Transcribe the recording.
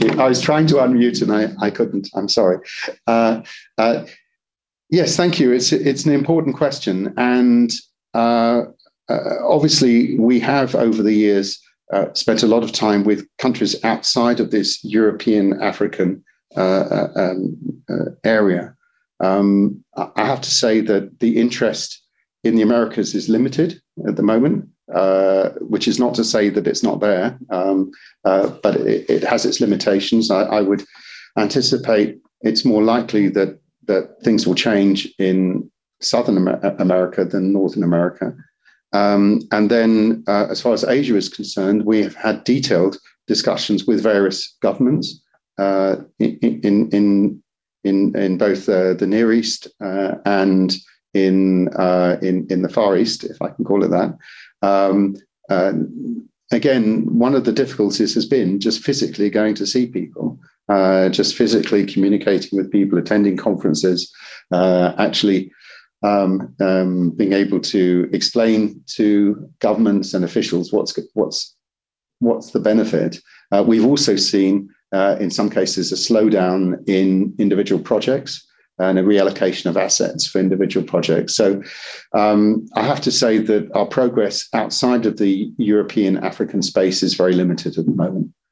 I was trying to unmute and I couldn't. I'm sorry. Uh, uh, yes, thank you. It's an important question, and uh, obviously we have over the years spent a lot of time with countries outside of this European African area. I have to say that the interest in the Americas is limited at the moment, which is not to say that it's not there, but it has its limitations. I would anticipate it's more likely that things will change in Southern America than Northern America. And then, as far as Asia is concerned, we have had detailed discussions with various governments in both the Near East and in the Far East, if I can call it that. Um, uh, Again, one of the difficulties has been just physically going to see people, just physically communicating with people, attending conferences, actually being able to explain to governments and officials what's the benefit. We've also seen, in some cases, a slowdown in individual projects and a reallocation of assets for individual projects. So I have to say that our progress outside of the European African space is very limited at the moment.